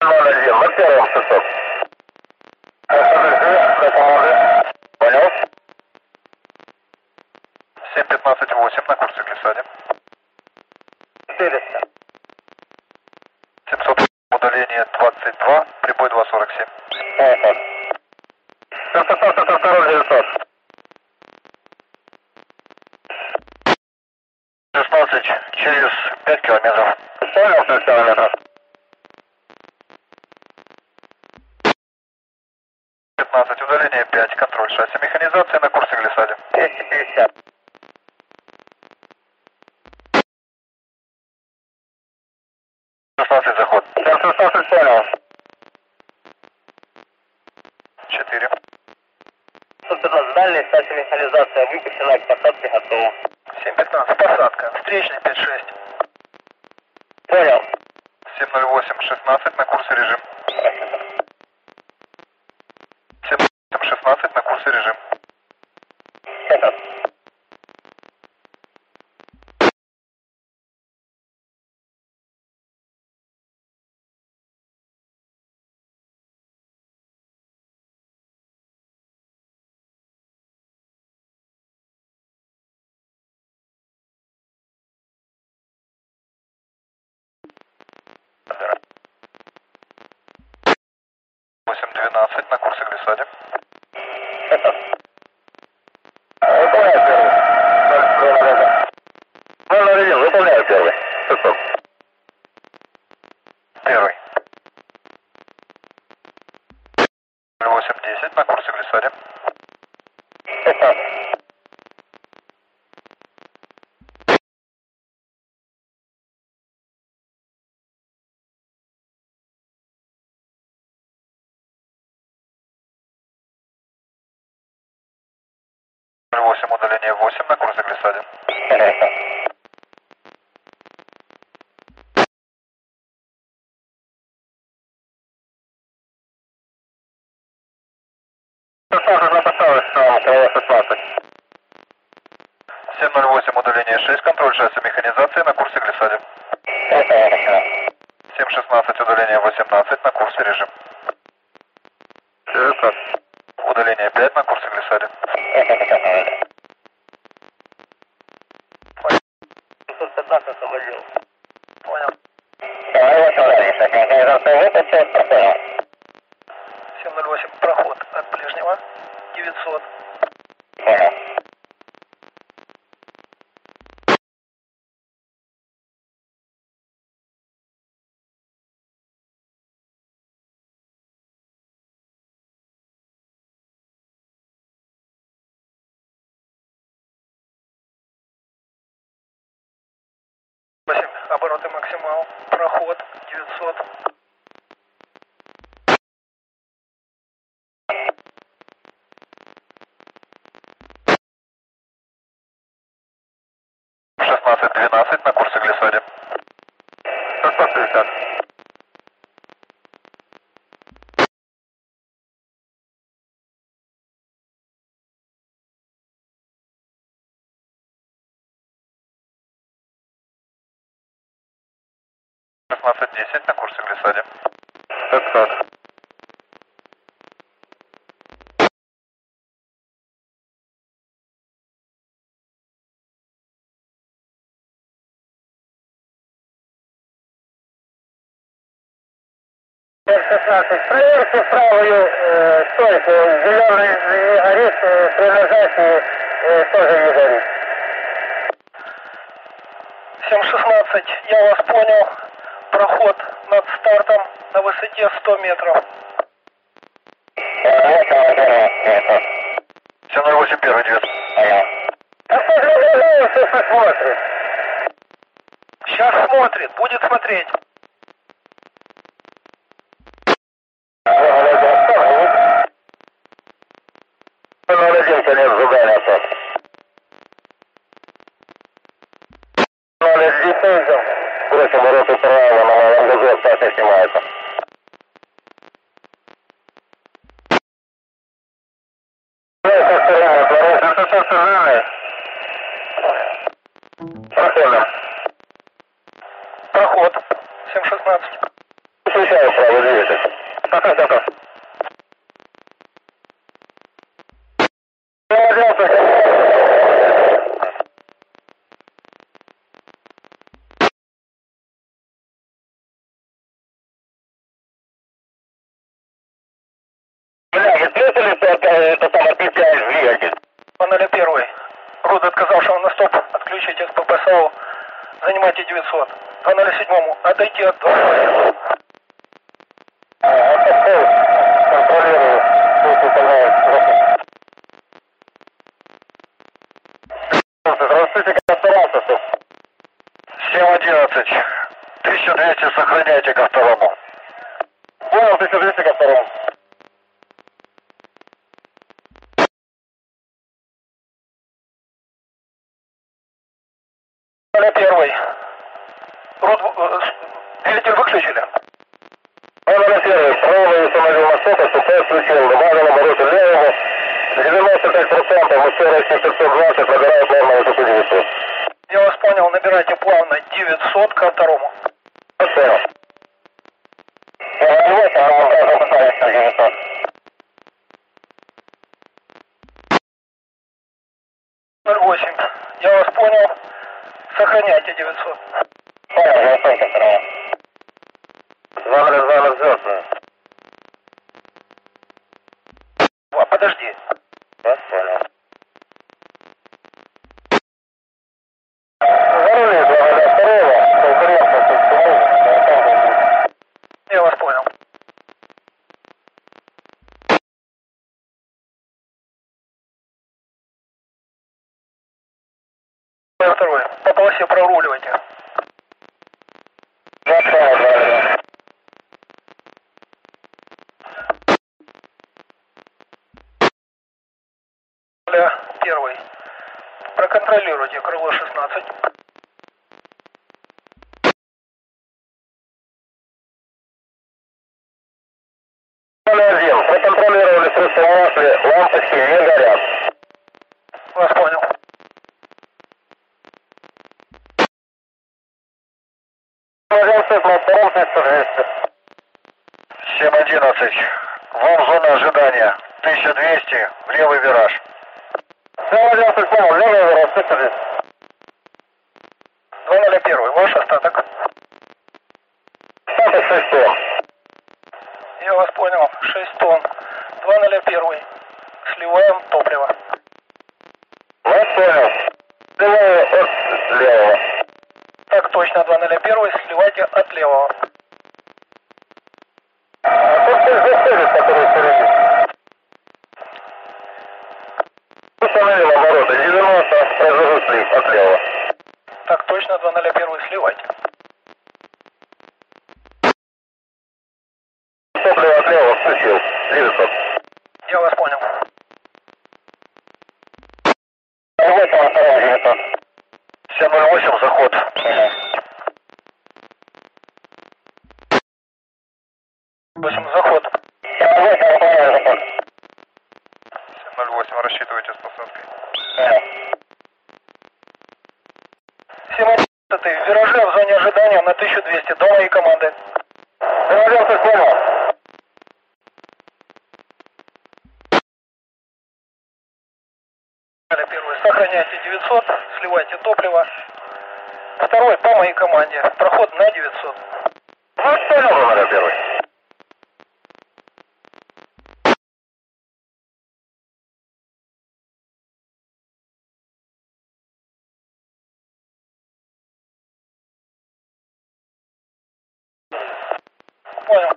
0-1, на первом 600. Понял? 7-15-8 на курсе глиссаде. 400. 700, удаление 22, прибой 247. Ага. 602, 900. 16 через 5 километров. Понял, 5 километров. 15, удаление 5, контроль шасси механизации на курсе глиссаде. 250. 16, заход. 716, понял. 4. 115, дальняя стать механизация выпущена к посадке готова. 7-15, посадка. Встречный 5-6. Понял. 708-16 на курсе режим. 708-16 на курсе режим. Это. Андера. 8-12 на курсе глиссаде. Это. Выполняю первый. 0-1, выполняю первый. 600. Первый. 8-10 на курсе глиссаде. Это. 8, удаление 8 на курсе глиссаде. Это. Написалось, что крыло 16. 708, удаление 6, контроль шасси механизации на курсе глиссаде. Это я хочу. 716, удаление 18 на курсе режим. 900. Удаление 5 на курсе глиссаде. Это показалось. 715 освободил. Понял. Давай вот ударим. Так, механизация выпустил, пропонял. 708, проход от ближнего. 900. Понял. Обороты максимал. Проход 900. 16-12 на курсе глиссаде. 650. 16-10 на курсе глиссаде. 500. 16. Проверьте правую стойку. Зеленый не горит, при нажатии тоже не горит. 7-16, я вас понял. Проход над стартом на высоте 100 метров. 708, первый 9. А что же вы все посмотрит? Сейчас смотрит, будет смотреть. Конец зубами. 0-10, бросим ворота право, на малом газу остаточно снимается. Проходим. Проход 7-16. Включаю правую дверь. ходу отказавшего на стоп отключить СПП-САУ. Занимайте 900. 207. Отойти от дома. Контролирую. Здравствуйте, контролируйте. 7-11. 1200 сохраняйте ко второму. Понял, 1200 ко второму. Первый. Двигатель выключили? На первый. Правый установил на стоп, СП включил. Добавил обороты левого. 95% мастера 720 набирает плавно высоту 900. Я вас понял, набирайте плавно 900 ко второму. Понял. Я 8, а он даже пытается 900. Я вас понял. Сохраняйте 900. Понял, 900 ко второму. Замер звездный. Подожди. Вас понял. Зарули 202, конкурентно. Я вас понял. Второй. По полосе проруливайте. Первый. Проконтролируйте крыло 16. Проконтролировали средства масле, лампочки не горят. Вас понял. На втором 1200. 7-11. Вам зона ожидания. 1200 в левый вираж. 711 понял, левый вираж, 1200. 201. Ваш остаток. Остаток 6 тонн. Я вас понял. 6 тонн. 201. Сливаем топливо. Вас понял. Левый от левого. Так точно, 201. Сливайте от левого. А тут здесь заходит, который впереди. Установил обороты 90, произвожу слив от левого. Так точно, 201. Сливайте. Топливо от левого включил. 900. Я вас понял. 8 на втором 900. 708 заход. 8 заход. 708 выполняю заход. 708 рассчитывайте с посадкой. 711. В вираже в зоне ожидания на 1200. До моей команды. 711 понял. Первый. Сохраняйте 900. Сливайте топливо. Второй по моей команде. Проход на 900. Вас понял, первый. Понял.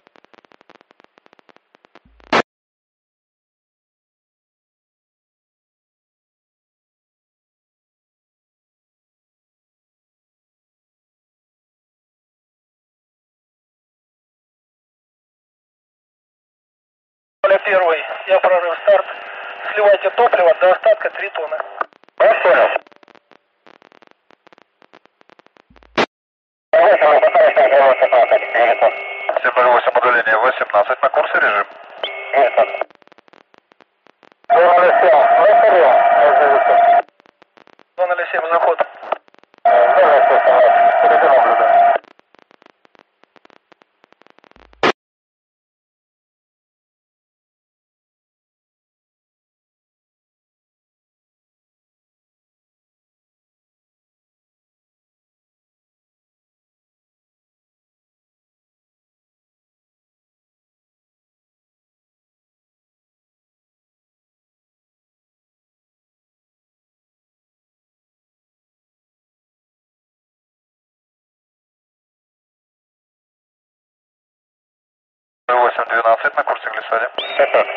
Первый. Я прорыв старт. Сливайте топливо до остатка 3 тонны. Вас понял. 708 удаление 18 на курсе режим. 207 заход. 8-12 на курсе глиссаде. Так.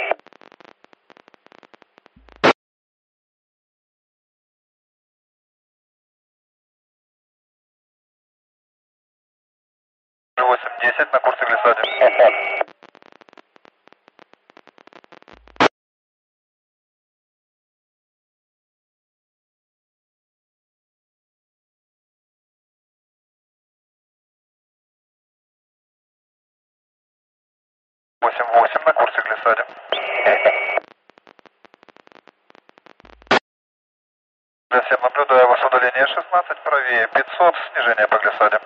8-10 на курсе глиссаде. Так. На курсе глиссаде. 7 наблюдаю вас удаление 16, правее 500, снижение по глиссаде.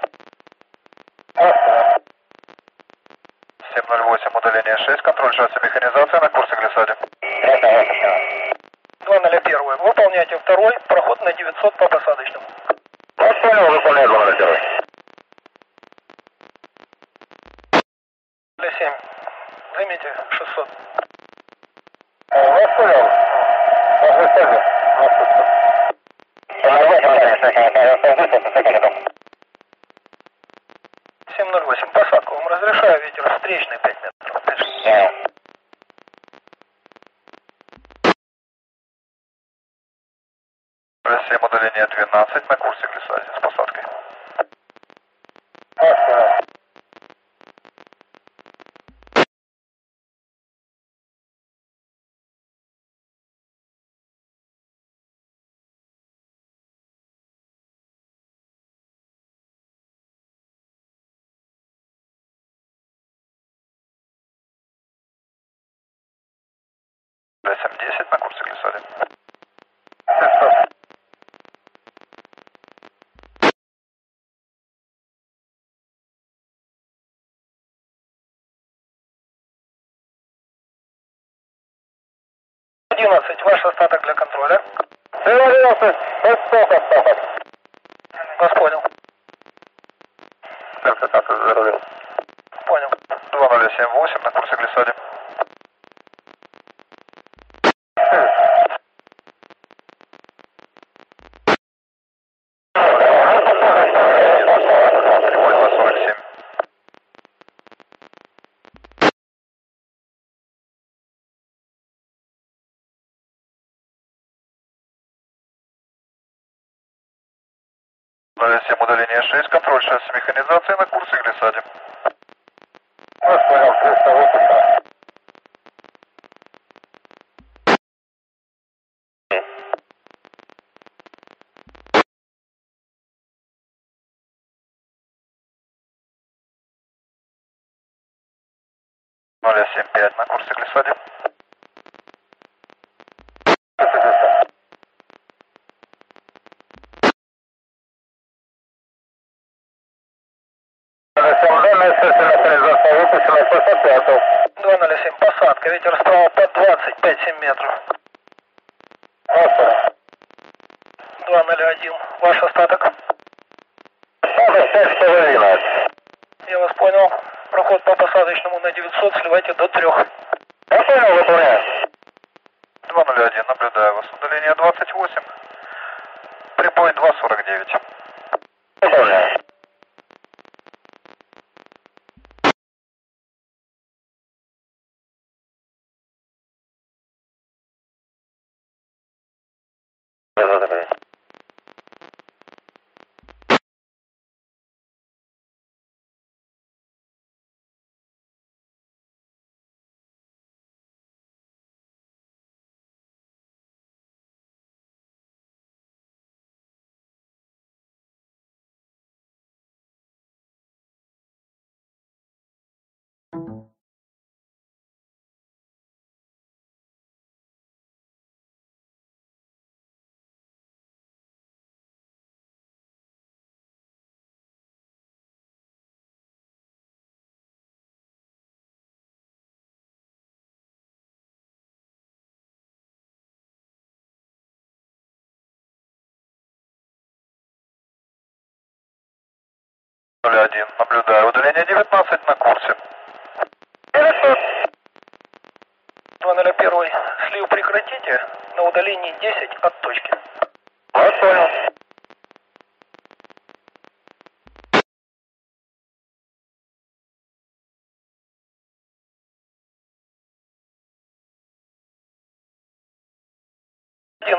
708 удаление 6, контроль шасси механизация на курсе глиссаде. 201. Выполняйте второй, проход на 900 по посадочному. Понял, выполняю 201. 7. Займите 600. Вас понял. Вас выставили. 708. Посадку. Вам разрешаю, ветер встречный 5 метров. 5. 7 удаление 12 на курсе глиссаде с посадкой. Д-7 10 на курсе глиссаде. 11. Ваш остаток для контроля. 11. Остаток. Вас понял. Так, зарулил. Понял. 2078 на курсе глиссаде. Прибой 247. Удаление 6, контроль шасси механизации на курсе глиссаде. Вас понял, 380. Нуля 75 на курсе глиссаде. Выпущена посадка. 207. Посадка. Ветер справа под 25-7 метров. 201. Ваш остаток. Я вас понял. Проход по посадочному на 900. Сливайте до 3. Я понял, выполняю. 201, наблюдаю вас. Удаление 28. Прибой 249. Выполняю. Один, наблюдаю. Удаление 19 на курсе. 201. Слив прекратите на удалении 10 от точки. Вас понял.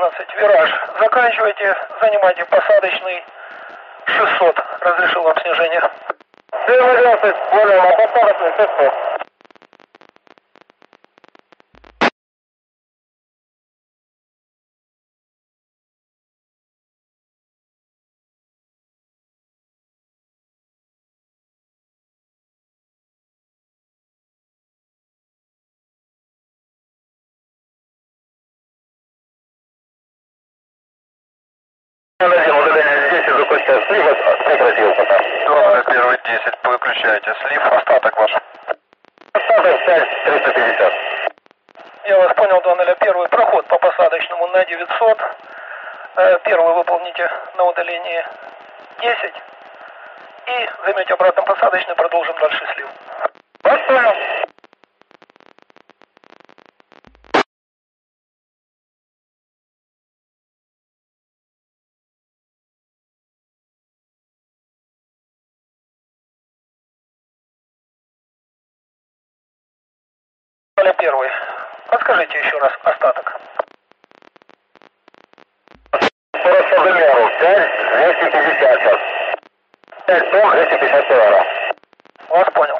11, вираж. Заканчивайте, занимайте посадочный 600. Разрешил вам снижение. 7-11, понял, на посадочный 600. Удаление 10, закончил слив, прекратил пока. Дорога первый 10, выключайте слив, остаток ваш. Остаток 5-350. Я вас понял, 201. Проход по посадочному на 900. Первый выполните на удалении 10. И займете обратно посадочный, продолжим дальше слив. Вас понял. Первый. Подскажите еще раз остаток. 40 по замеру, 5-250 сейчас. 5 тонн, 250 килограмм. Вас понял.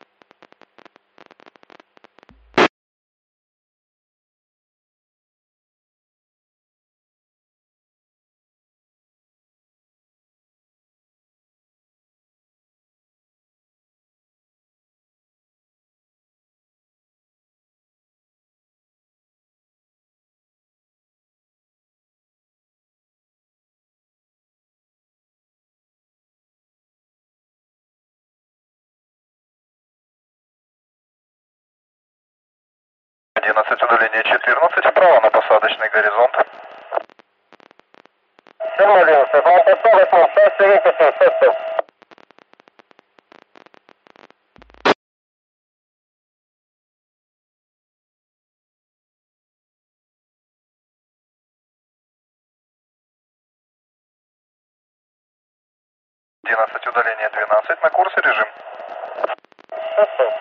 Удаление 14, вправо на посадочный горизонт. 7-11, на посадочном, ставьте выпустим 600. Удаление 12, на курсе режим. 600.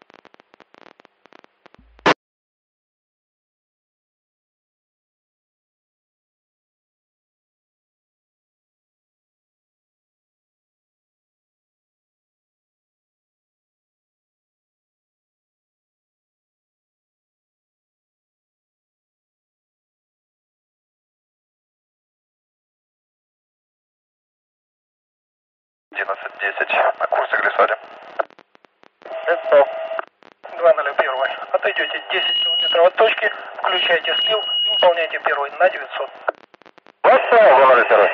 Одиннадцать 10, на курсе глиссаде. 600. 201. Отойдете 10 километров от точки, включайте слив и выполняйте первый на 900. Вас понял, 201.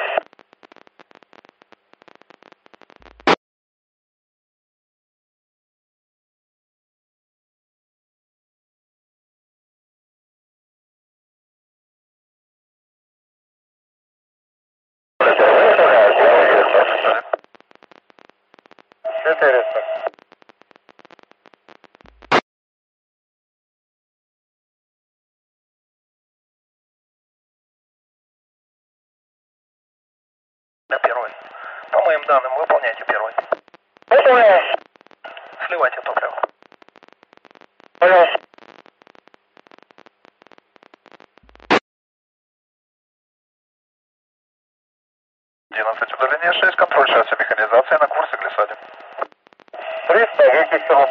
На первый. По моим данным, выполняйте первый. Понял. Сливайте топливо. Понял. Удаление 6, контроль шасси механизации на курсе глиссаде. 300, выпустил.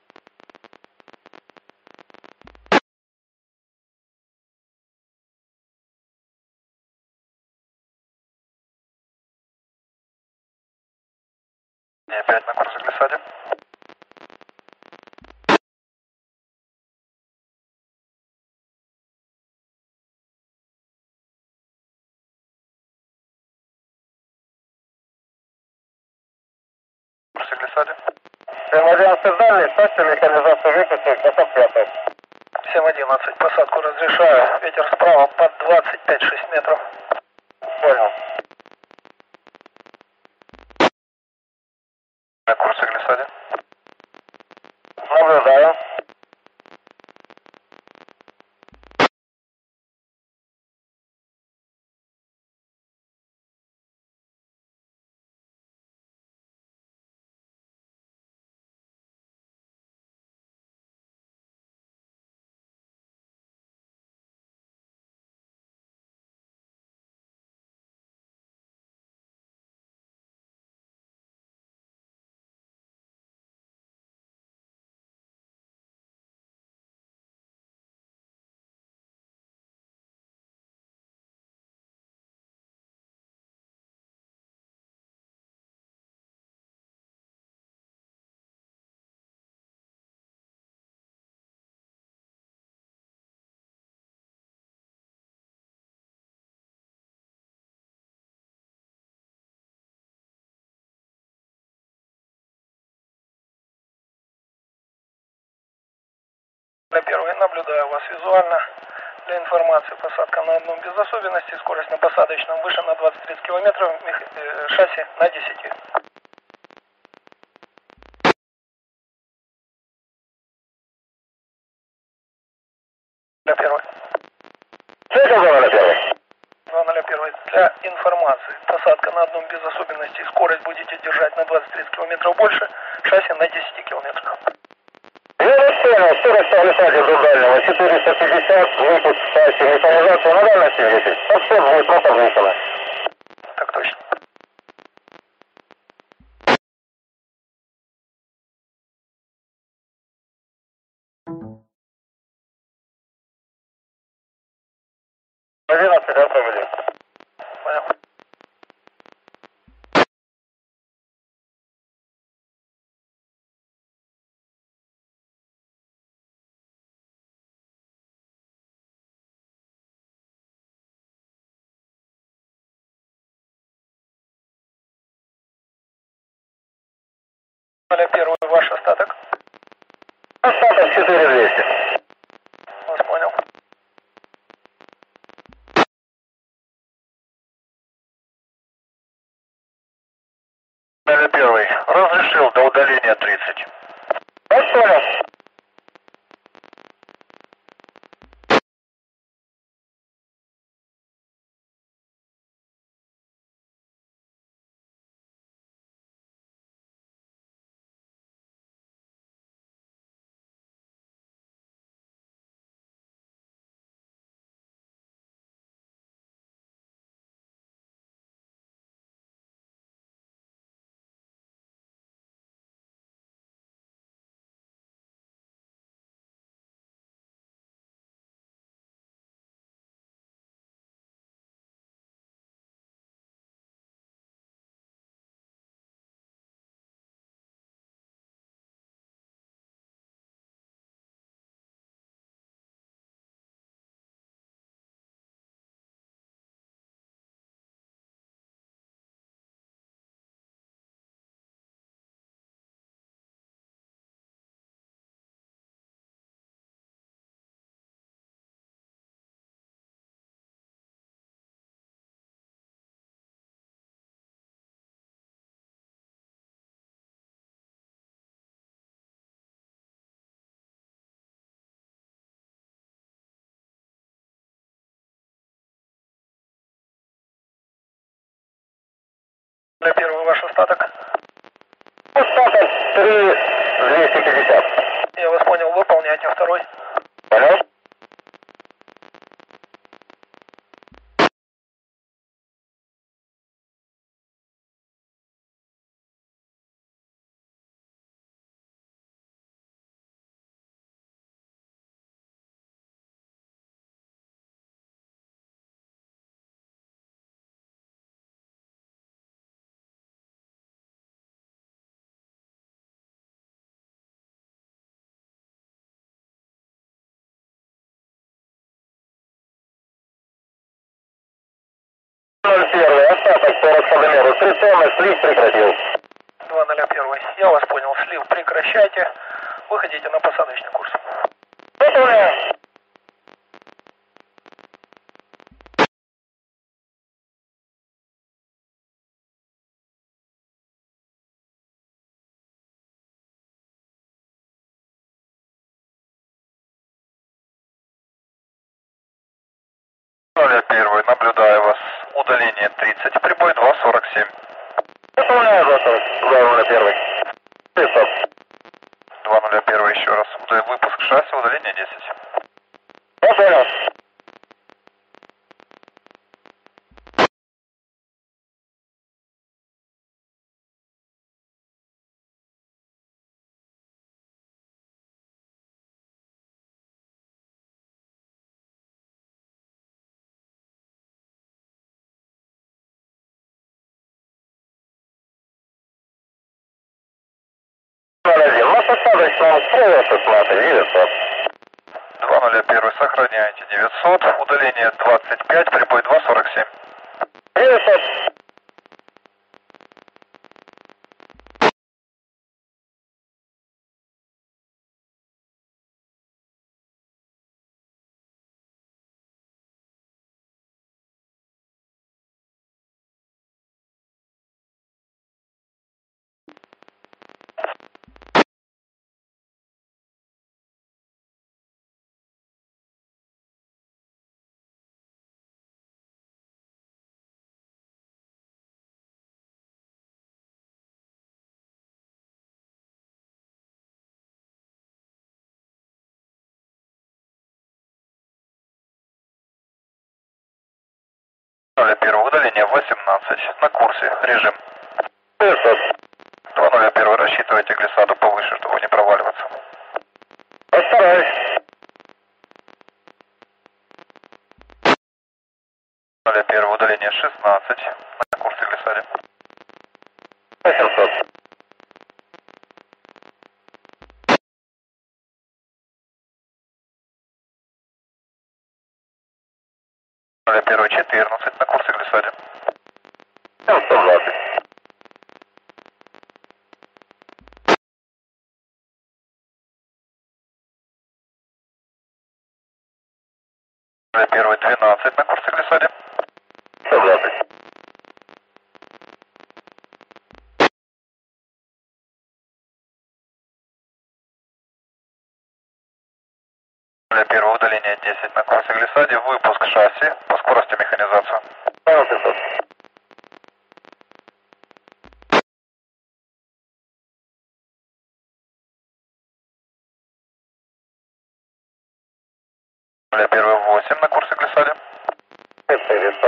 Опять на курсе глиссаде. Курсе глиссаде. 7-11 дальний, ставьте механизацию выпустил, готов 5. 7-11. Посадку разрешаю. Ветер справа под 25-6 метров. Понял. На курсе глиссаде. Наблюдаю. Первый, наблюдаю вас визуально. Для информации, посадка на одном без особенностей, скорость на посадочном выше на 20-30 км, шасси на 10. Для первой. Слышал, 201? 201. Для информации, посадка на одном без особенностей, скорость будете держать на 20-30 км больше, шасси на 10 км. Я понял, скорость повышать до дальнего 450, выпуск шасси, механизация на дальности 10. Подход будет на повышено. Так точно. Автомобиль. Понял. Для первый ваш остаток. Остаток 4200. Вас понял. Первый. Разрешил до удаления 30. Вас понял. Для первый ваш остаток. Остаток 3250. Я вас понял, выполняйте второй. Понял? Первый. Остаток по расходомеру 3 тонны, слив прекратил. 201. Я вас понял, слив прекращайте. Выходите на посадочный курс. Выполняю. Первый. Наблюдаю вас. Удаление 30. Прибой 247. Выполняю, готов. 201. 500. 201 еще раз. Выпуск шасси, удаление 10. Понял. На посадочном строе 16, 900. 201 сохраняйте 900. Удаление 25. Прибой 247. 900. 201, удаление 18, на курсе, режим. 201, рассчитывайте глиссаду повыше, чтобы не проваливаться. Постараюсь. 201, удаление 16, на курсе глиссаде. 800. Первый 14 на курсе глиссаде. 120. Первый 12 на курсе глиссаде. 120. Первое удаление 10 на курсе глиссаде. Выпуск шасси по скорости механизации. 500. Первый 8 на курсе глиссаде. 400.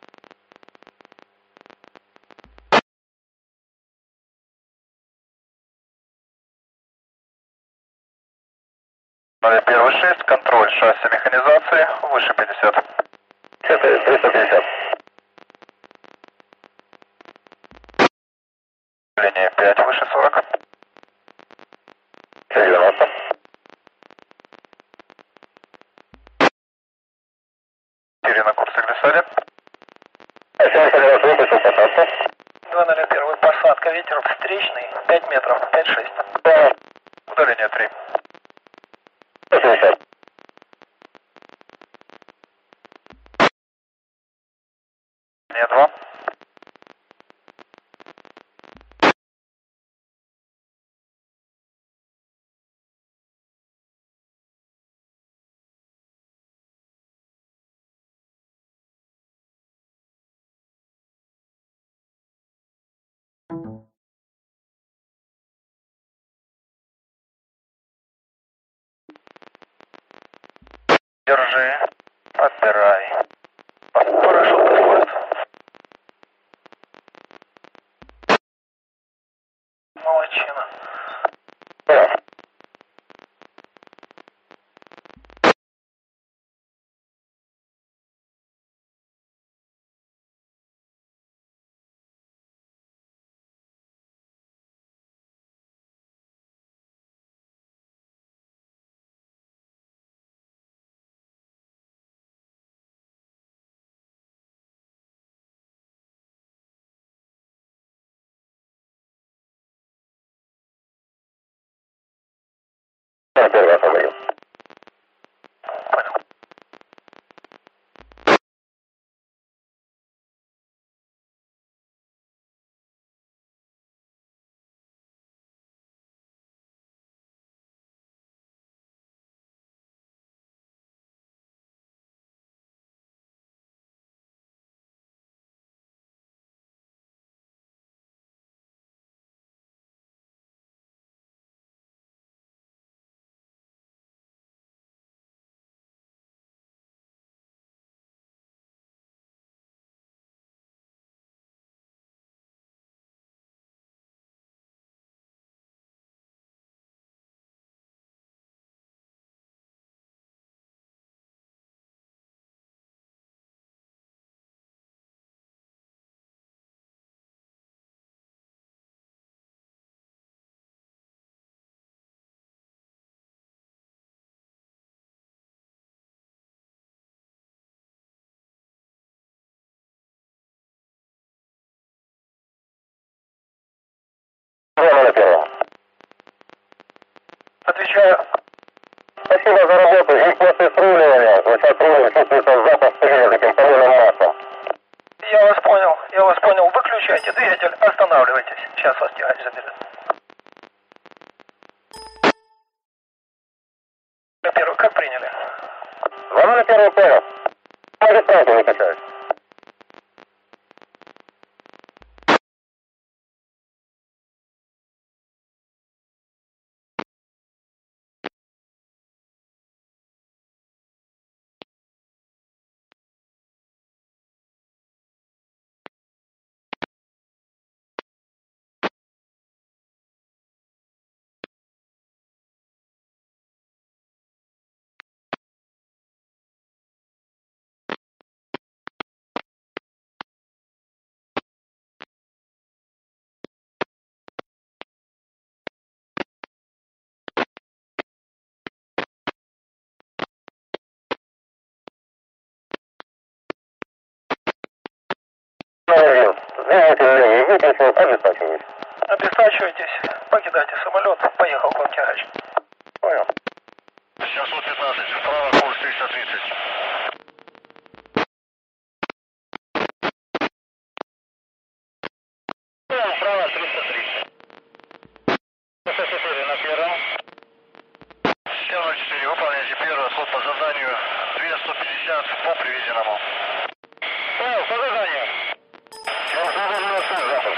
Первый 6, контроль шасси механизации, выше 50. 350. Линия 5, выше 40. 90. 4 на курсе глиссаде. 70 выпустил посадку. 201, посадка, ветер встречный, 5 метров, 5-6. Да. Удаление 3. 170. Линия 2. Держи. Отбирай. Парашют подходит. Молодчина. Да. Первый автомобиль. Понял. Прямо на первом. Отвечаю. Спасибо за работу. И после сруливания, сейчас рулем, чувствуется запах пыли таким паленым маслом. Я вас понял. Выключайте двигатель, останавливайтесь. Сейчас вас тягач заберет. Первый, как приняли? Вам на первый понял. Магистранту не качаюсь. Двигатель левый, выключен, обестачиваюсь. Обестачивайтесь, покидайте самолет, поехал к вам тягач. Понял. 715, вправо курс 330. Вправо 330. 4 на первом. 704, выполняйте первый отход по заданию 250 по приведенному. Понял, по заданию. Запуск.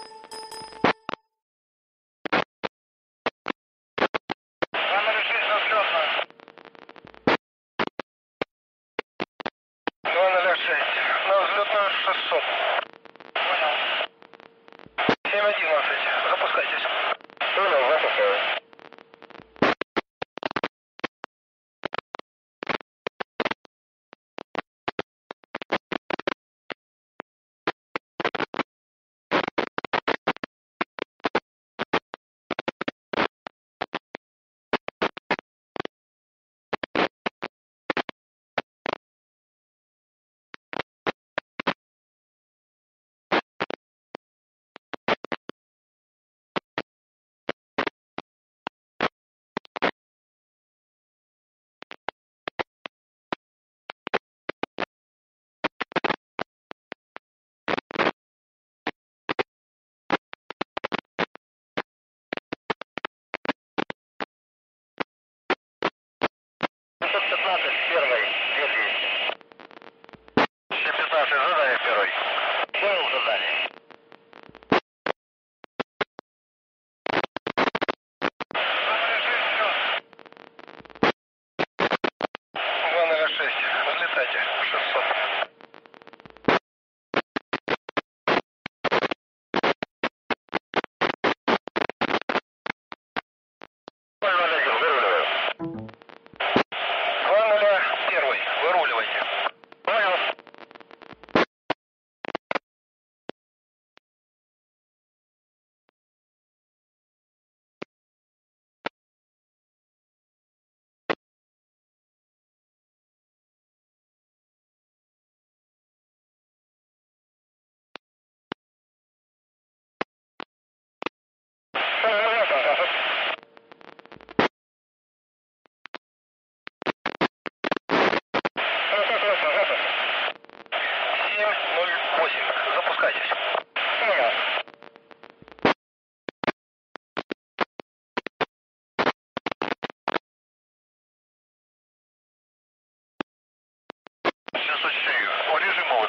Номер 6 на взлетную. 206, на взлетную 600. Понял. 711, запускайтесь. Понял, запускаю. Первый, 2200. 715, задание первый. Понял задание. Номер 6, 206, взлетайте, 600. Выруливаю. 201, выруливайте. Понял. Запускайтесь. Понял. у режима ОВД.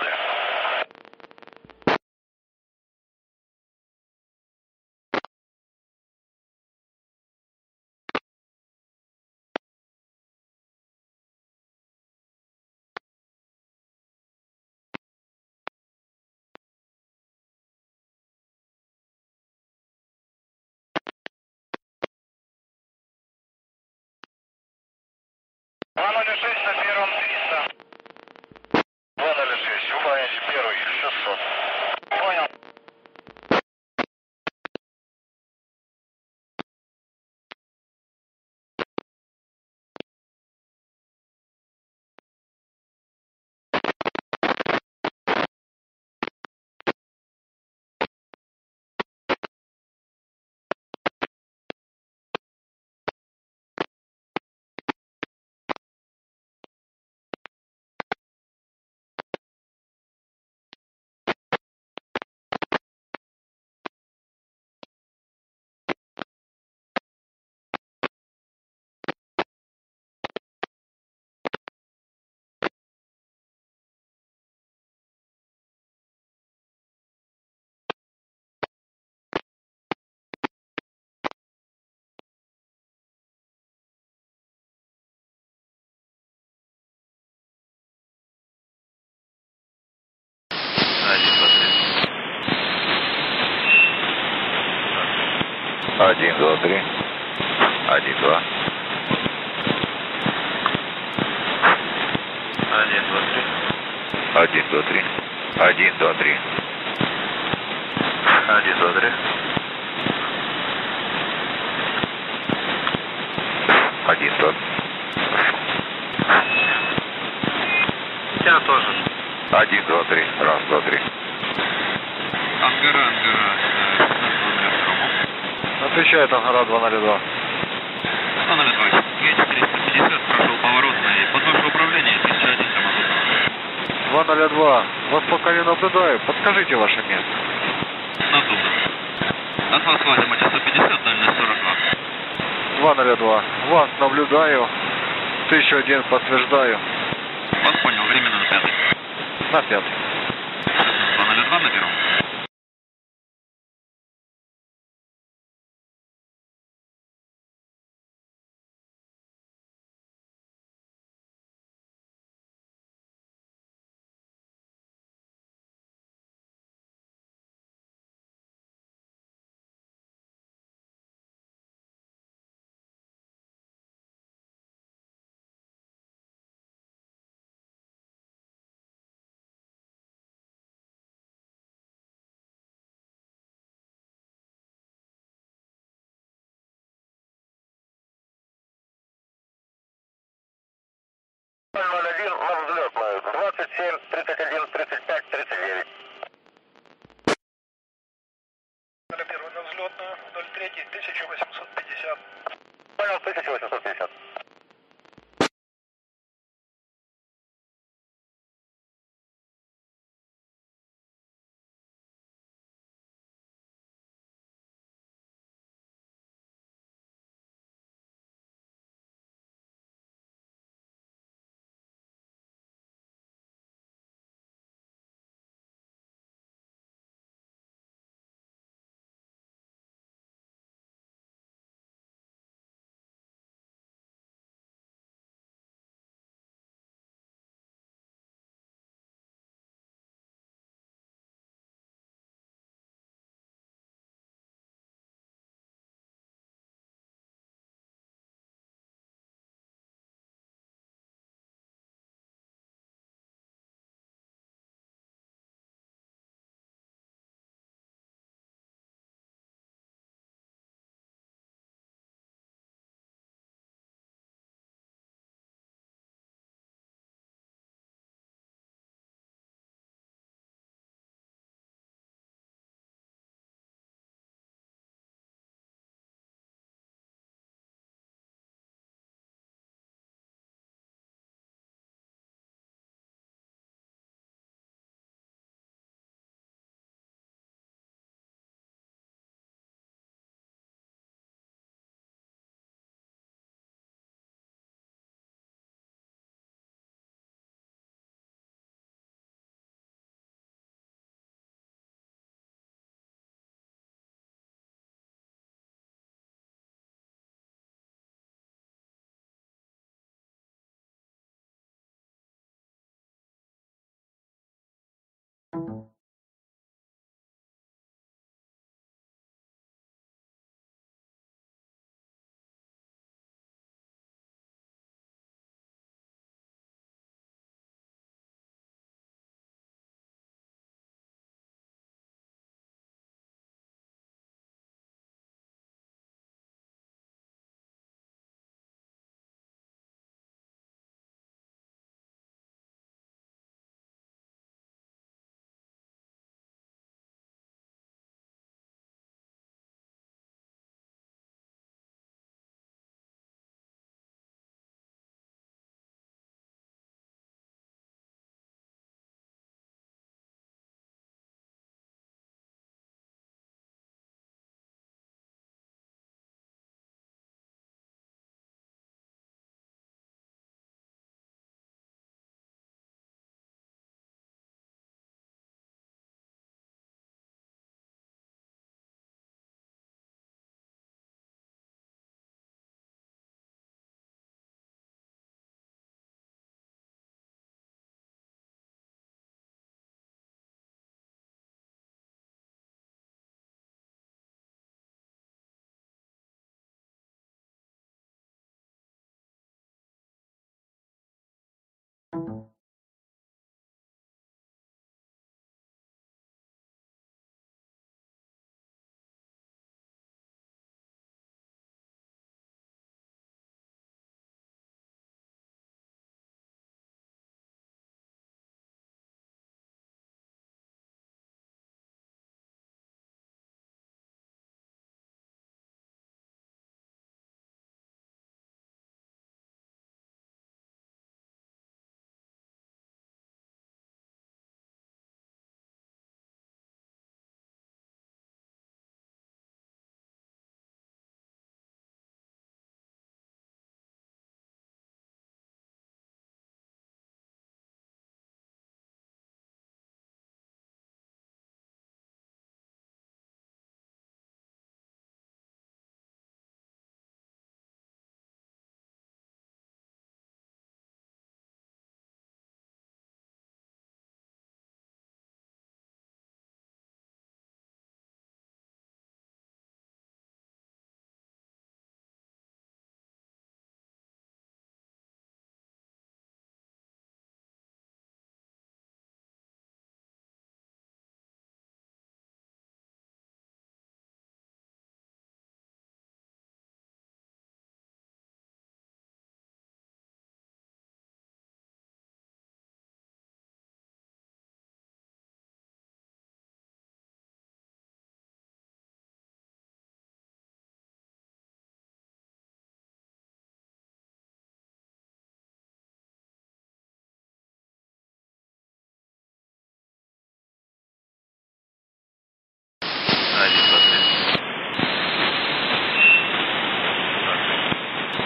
На 06 на первом 300. 206, выполняйте первый, 600. Понял. Один, два, три. 1, 2. 1, 2, 3. 1, 2, 3. 1, 2, 3. 1, 2, 3. 1, 2. Тебя тоже. 1, 2, 3. Раз, два, три. Ангара, 16 метров. Отвечает Ангара 202. 202. Едет 350, прошел поворотный. Под ваше управление 1001 командир. 202. Вас пока не наблюдаю. Подскажите ваше место. Надумно. От вас Вадима 150, дальность 42. 202. Вас наблюдаю. 1001 подтверждаю. Вас понял, временно на 5. На 5. 202 на первом. Один на взлетную. 27, 31, 35, 39. 01 на взлетную, 03, 1850. Понял, 1850.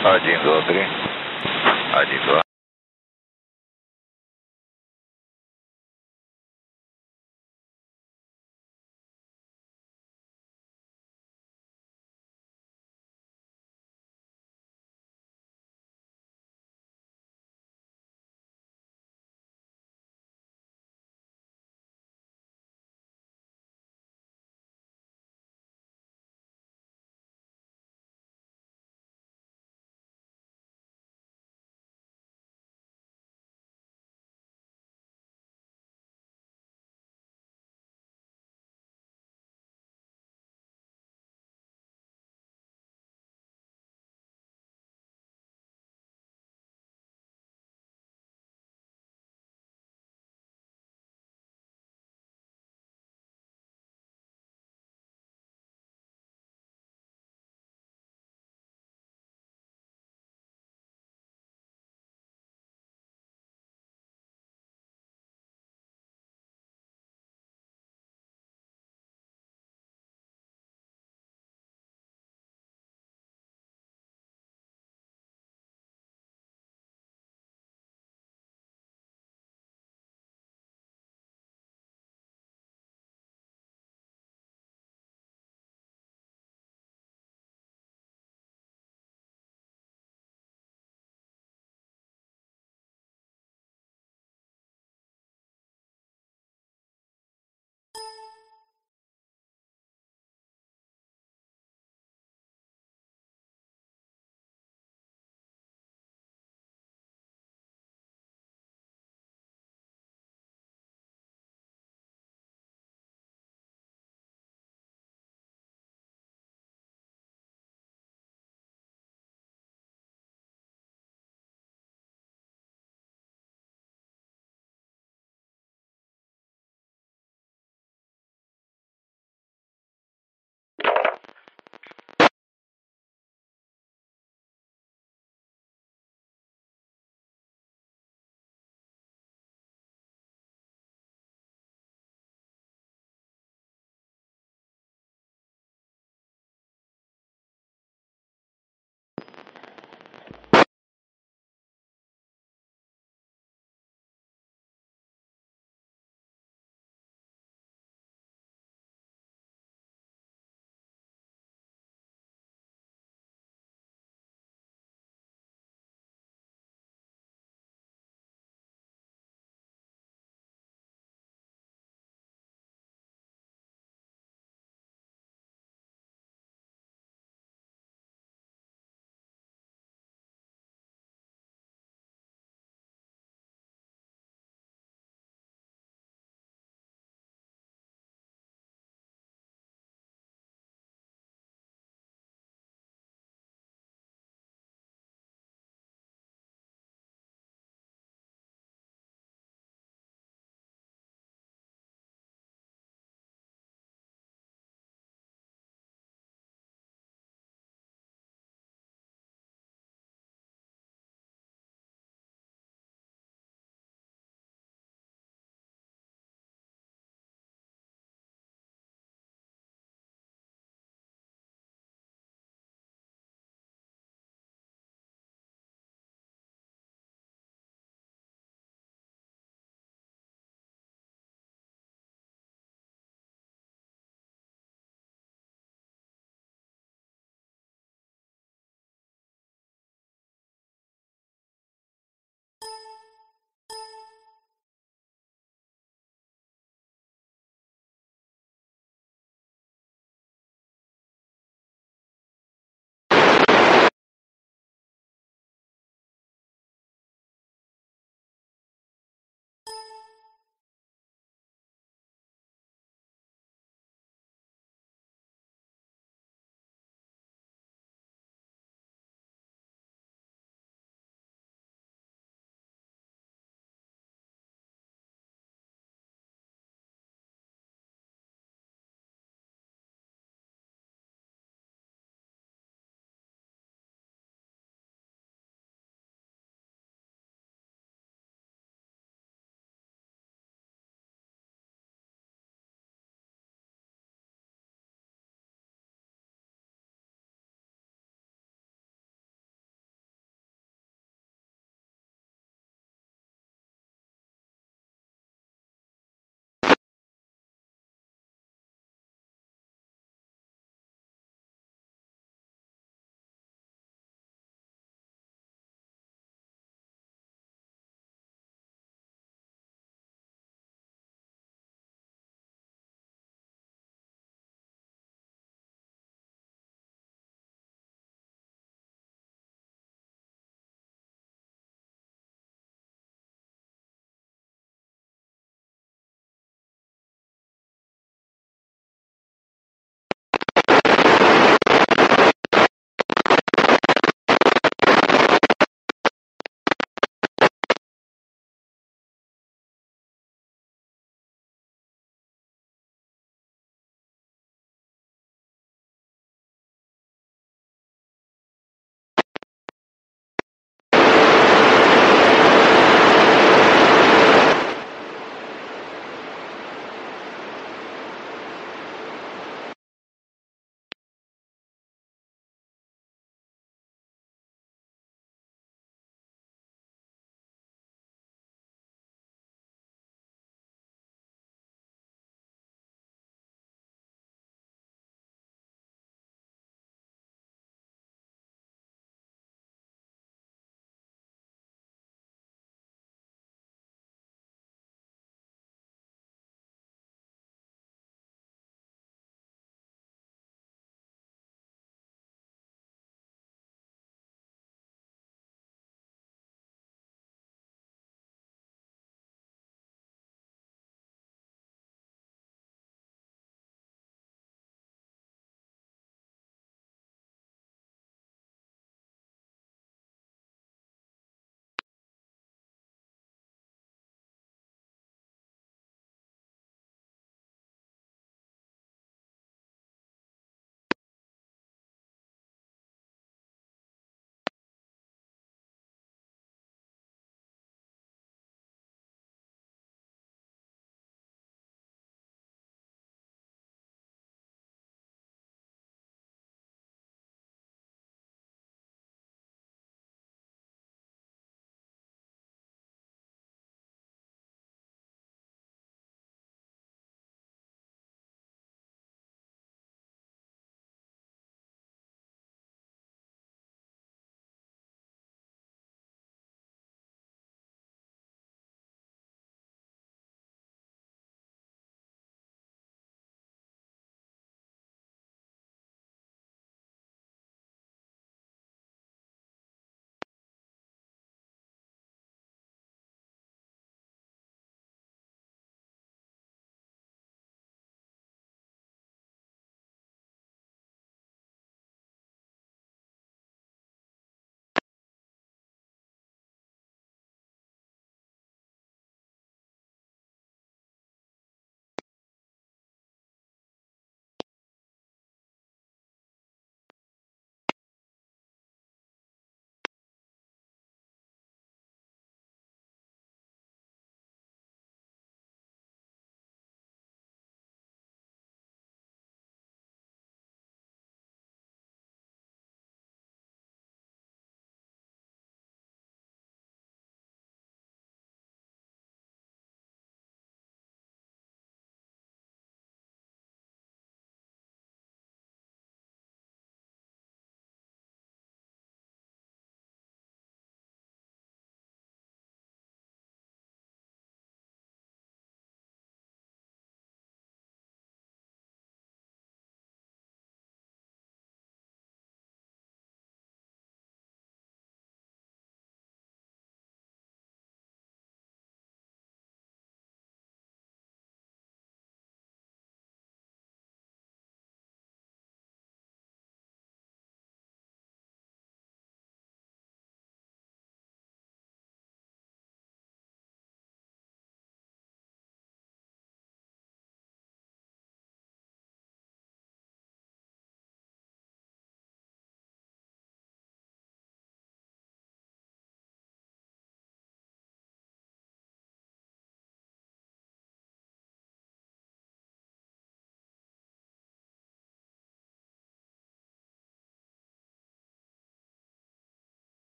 1, 2, 3. 1, 2.